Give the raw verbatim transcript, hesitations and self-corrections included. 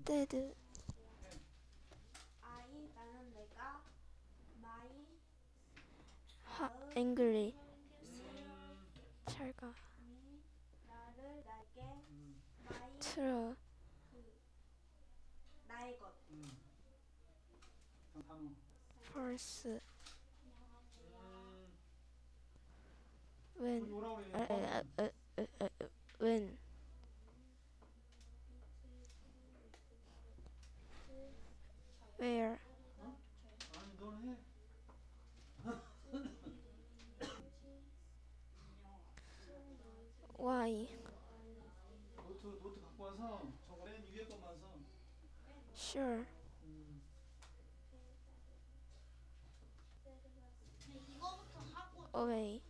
instead. I 나는 내가 my 하, 나의 angry. 음, 잘가. me 나를 나에게 음, my true. 그 나의 것 음. 단- 단어. false. 음, when. 뭐라 그래? 아, 아, 뭐하면? 아, 아, 아, 아, when. where. 어? 아니, 너는 해. why. 노트, 노트 갖고 와서 저거 맨 위에 것만 써. sure. 음, 이거부터 하고 away.